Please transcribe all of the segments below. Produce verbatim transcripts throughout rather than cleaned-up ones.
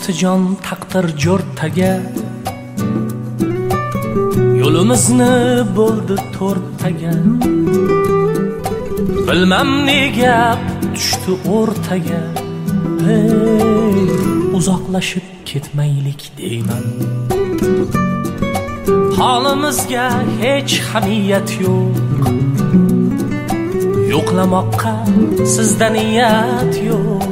do'sti jon taqdir jo'rtaga, yo'limizni bo'ldi to'rttaga. Bilmam ne gap tushdi o'rtaga. Hey, uzoqlashib ketmaylik deyman. Holimizga hech hamiyat yo'q, yo'qlamoqqa sizda niyat yo'q.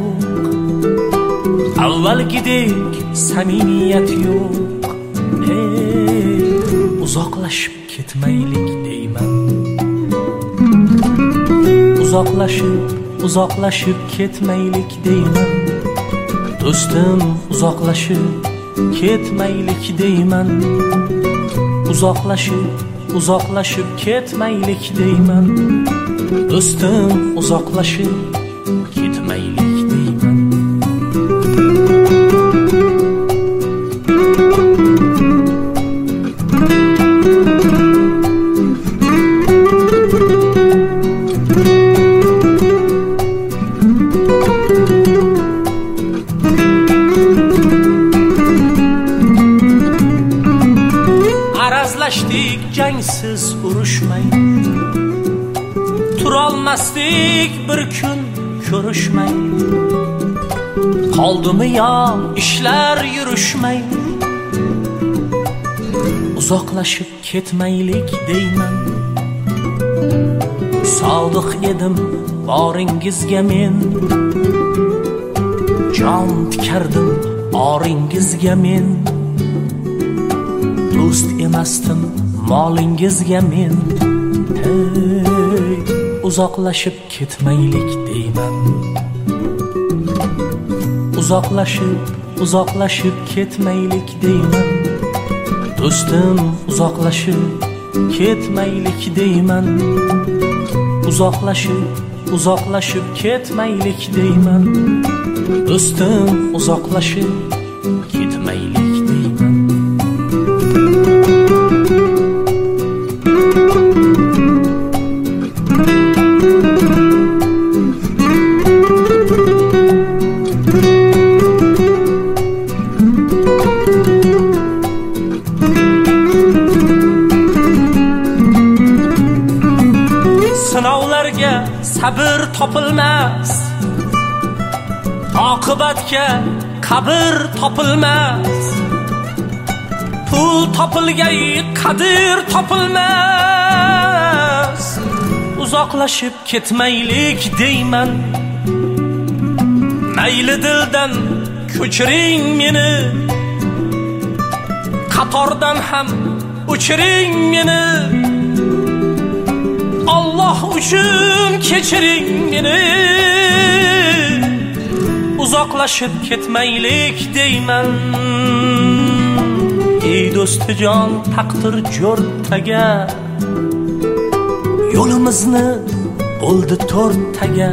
Avvalgidek samimiyat yo'q. Ey, uzoqlashib ketmaylik deyman. Uzoqlashib, uzoqlashib ketmaylik deyman. Do'stim, uzoqlashib ketmaylik deyman. Uzoqlashib, uzoqlashib ketmaylik deyman. Do'stim, uzoqlashib ketmaylik deyman. Arazlashdik jangsiz urushmay, turolmasdik bir kun ko'rishmay. Qoldimi yo ishlar yurishmay, uzoqlashib ketmaylik deyman. Sodiq edim boringizga men, jon tikardim oringizga men. Do'st emasdim molingizga men. Hey, uzoqlashib ketmaylik deyman. Uzoqlashib, uzoqlashib ketmaylik deyman. Do'stim, uzoqlashib ketmaylik deyman. Uzoqlashib, uzoqlashib ketmaylik deyman. Do'stim, uzoqlashib ketmaylik deyman. Sinovlarga sabr topilmas, oqibatga qabr topilmas. Pul topilgay qadr topilmas. Uzoqlashib ketmaylik deyman. Mayli dildan ko'chiring meni, qatordan ham o'chiring meni. Allah uchun kechiring meni. Uzoqlashib ketmaylik deyman. Ey do'sti jon taqdir jo'rtaga, yo'limizni bo'ldi to'rttaga.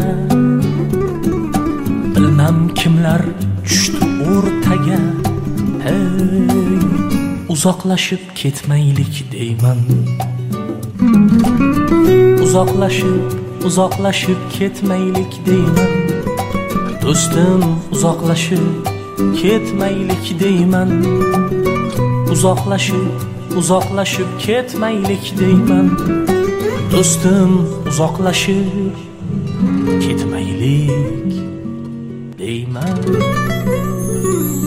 Bilmam kimlar tushdi o'rtaga. Hey, uzoqlashib ketmaylik deyman. Uzoqlashib, uzoqlashib ketmaylik deyman. Do'stim, uzoqlashib ketmaylik deyman. Uzoqlashib, uzoqlashib ketmaylik deyman. Do'stim, uzoqlashib ketmaylik deyman.